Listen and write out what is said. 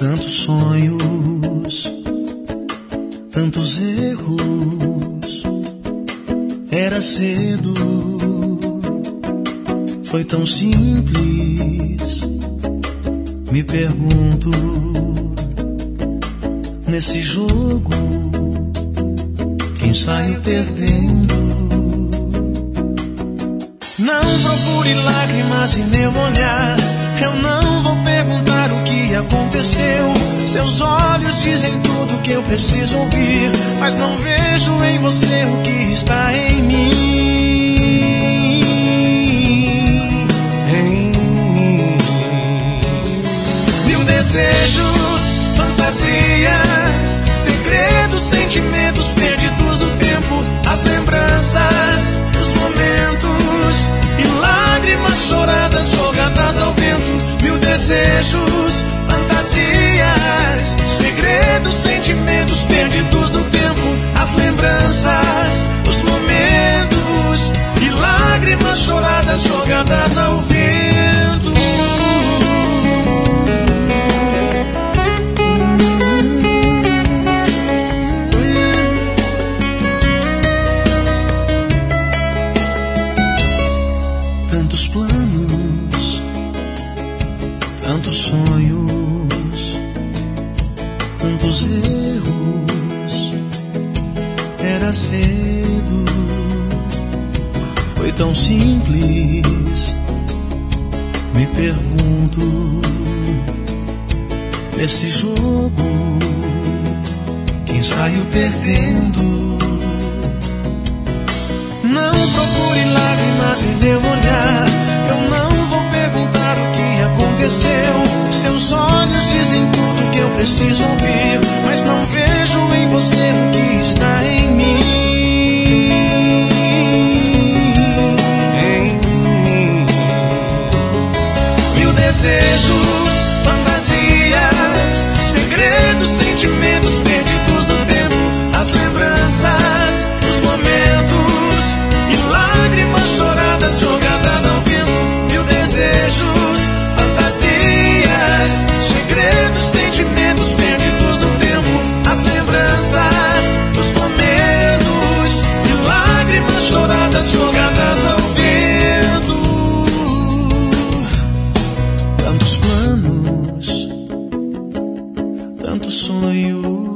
Tantos sonhos, tantos erros. Era cedo, foi tão simples. Me pergunto, nesse jogo, quem sai perdendo? Não procure lágrimas em meu olhar. Eu não vou perguntar o que aconteceu. Seus olhos dizem tudo que eu preciso ouvir, mas não vejo em você o que está em mim. Em mim. Mil desejos, fantasias, segredos, sentimentos perdidos no tempo, as lembranças, os momentos e lágrimas choradas jogadas ao vento. Mil desejos, fantasias, segredos, sentimentos perdidos no tempo, as lembranças, os momentos e lágrimas choradas jogadas ao vento. Tantos planos, tantos sonhos, tantos erros. Era cedo, foi tão simples. Me pergunto, nesse jogo, quem saiu perdendo? Não procure lágrimas em meu olhar. Eu não vou perguntar o que aconteceu. Seus olhos dizem tudo que eu preciso ouvir, mas não vejo em você o que está em mim. Em mim. Mil desejos, fantasias, segredos, sentimentos perdidos no tempo, as lembranças, os momentos e lágrimas choradas jogadas ao vento. Mil desejos, fantasias, segredos, sentimentos perdidos no tempo, as lembranças, os momentos e lágrimas choradas jogadas ao vento. Tantos planos, tantos sonhos,